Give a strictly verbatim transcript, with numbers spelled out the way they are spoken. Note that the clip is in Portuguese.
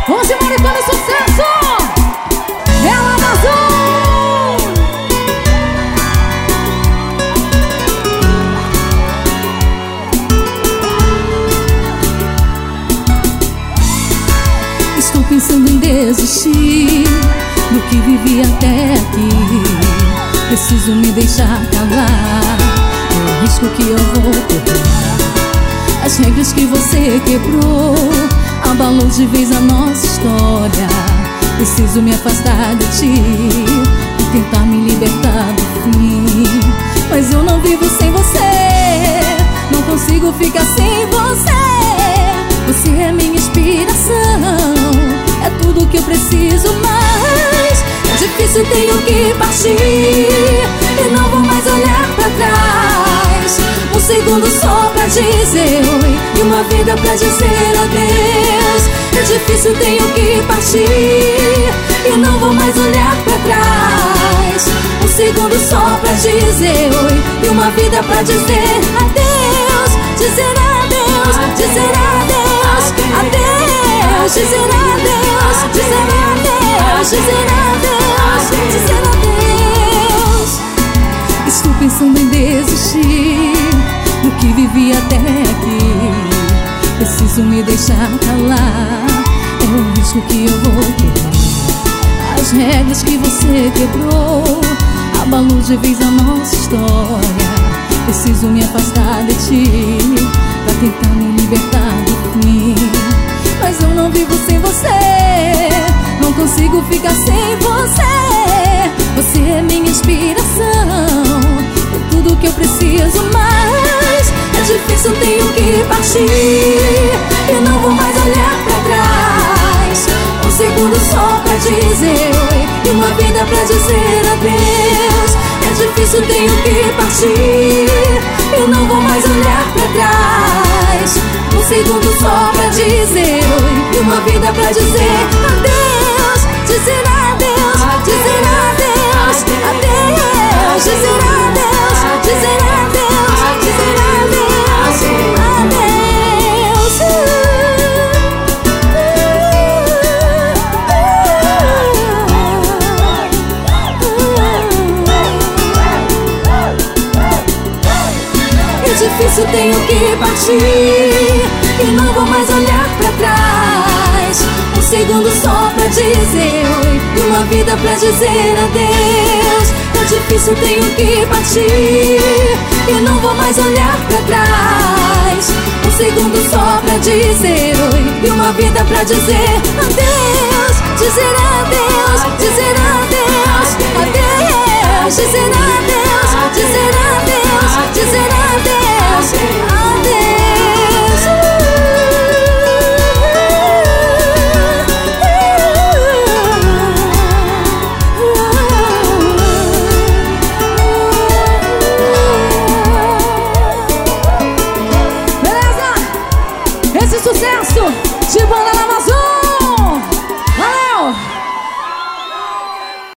Hoje Maricona é sucesso. Ela vazou. Estou pensando em desistir do que vivi até aqui. Preciso me deixar calar, é o risco que eu vou correr. As regras que você quebrou abalou de vez a nossa história. Preciso me afastar de ti e tentar me libertar do fim. Mas eu não vivo sem você, não consigo ficar sem você. Você é minha inspiração, é tudo que eu preciso, mas é difícil, tenho que partir e não vou mais olhar pra trás. Um segundo só pra dizer oi e uma vida pra dizer adeus. É difícil, tenho que partir e não vou mais olhar pra trás. Um segundo só pra dizer oi e uma vida pra dizer adeus. Dizer adeus, dizer adeus, adeus. Dizer adeus, dizer adeus, dizer adeus, dizer adeus. Estou pensando em desistir do que vivi até aqui. Preciso me deixar calar, é o risco que eu vou ter. As regras que você quebrou abalou de vez a nossa história. Preciso me afastar de ti pra tentar me libertar do fim. Mas eu não vivo sem você, não consigo ficar sem você. Você é minha inspiração, é tudo que eu preciso, mas é difícil, tenho que partir e não vou mais olhar pra trás. Um segundo só pra dizer oi e uma vida pra dizer adeus. É difícil, tenho que partir e não vou mais olhar pra trás. Um segundo só pra dizer oi e uma vida pra dizer adeus. Dizer adeus, dizer adeus, adeus. Dizer adeus, dizer adeus, dizer adeus, adeus. É difícil, tenho que partir e não vou mais olhar pra trás. Um segundo só pra dizer oi e uma vida pra dizer adeus. É difícil, tenho que partir e não vou mais olhar pra trás. Um segundo só pra dizer oi e uma vida pra dizer adeus. Dizer adeus, dizer adeus, adeus. Dizer adeus, dizer adeus, dizer adeus, adeus. Beleza? Esse sucesso de banda